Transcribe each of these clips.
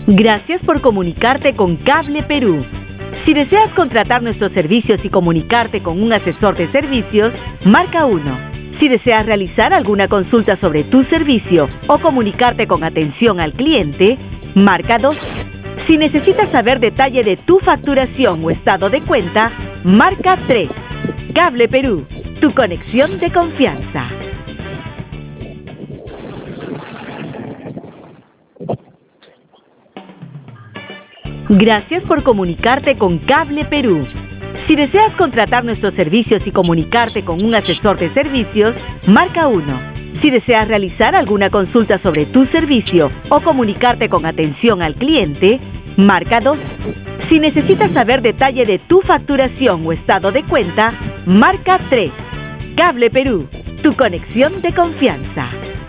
Gracias por comunicarte con Cable Perú. Si deseas contratar nuestros servicios y comunicarte con un asesor de servicios, marca 1. Si deseas realizar alguna consulta sobre tu servicio o comunicarte con atención al cliente, marca 2. Si necesitas saber detalle de tu facturación o estado de cuenta, marca 3. Cable Perú, tu conexión de confianza. Gracias por comunicarte con Cable Perú. Si deseas contratar nuestros servicios y comunicarte con un asesor de servicios, marca 1. Si deseas realizar alguna consulta sobre tu servicio o comunicarte con atención al cliente, marca 2. Si necesitas saber detalle de tu facturación o estado de cuenta, marca 3. Cable Perú, tu conexión de confianza.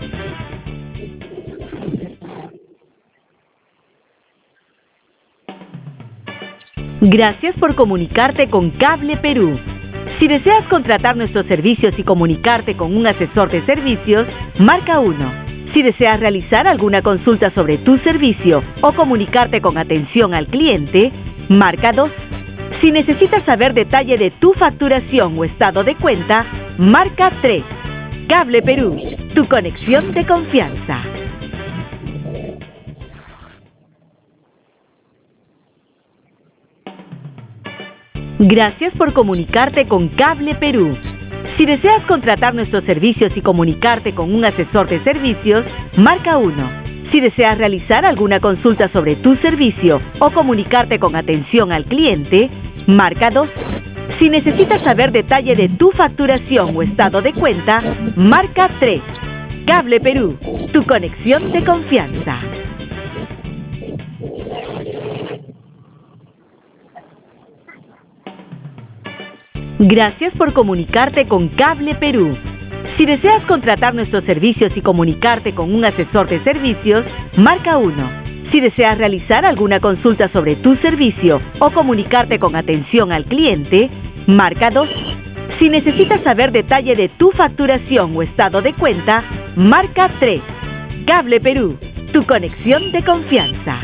Gracias por comunicarte con Cable Perú. Si deseas contratar nuestros servicios y comunicarte con un asesor de servicios, marca 1. Si deseas realizar alguna consulta sobre tu servicio o comunicarte con atención al cliente, marca 2. Si necesitas saber detalle de tu facturación o estado de cuenta, marca 3. Cable Perú, tu conexión de confianza. Gracias por comunicarte con Cable Perú. Si deseas contratar nuestros servicios y comunicarte con un asesor de servicios, marca 1. Si deseas realizar alguna consulta sobre tu servicio o comunicarte con atención al cliente, marca 2. Si necesitas saber detalle de tu facturación o estado de cuenta, marca 3. Cable Perú, tu conexión de confianza. Gracias por comunicarte con Cable Perú. Si deseas contratar nuestros servicios y comunicarte con un asesor de servicios, marca 1. Si deseas realizar alguna consulta sobre tu servicio o comunicarte con atención al cliente, marca 2. Si necesitas saber detalle de tu facturación o estado de cuenta, marca 3. Cable Perú, tu conexión de confianza.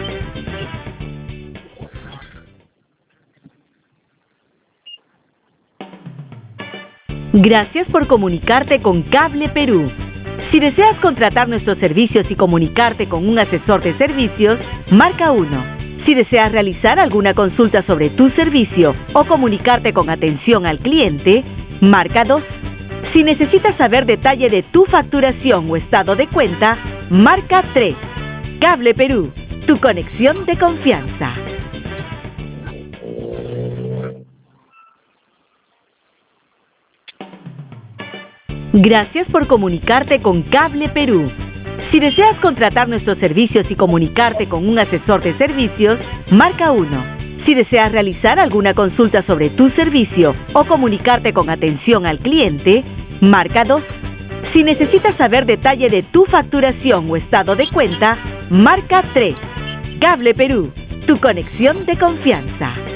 Gracias por comunicarte con Cable Perú. Si deseas contratar nuestros servicios y comunicarte con un asesor de servicios, marca 1. Si deseas realizar alguna consulta sobre tu servicio o comunicarte con atención al cliente, marca 2. Si necesitas saber detalle de tu facturación o estado de cuenta, marca 3. Cable Perú, tu conexión de confianza. Gracias por comunicarte con Cable Perú. Si deseas contratar nuestros servicios y comunicarte con un asesor de servicios, marca 1. Si deseas realizar alguna consulta sobre tu servicio o comunicarte con atención al cliente, marca 2. Si necesitas saber detalle de tu facturación o estado de cuenta, marca 3. Cable Perú, tu conexión de confianza.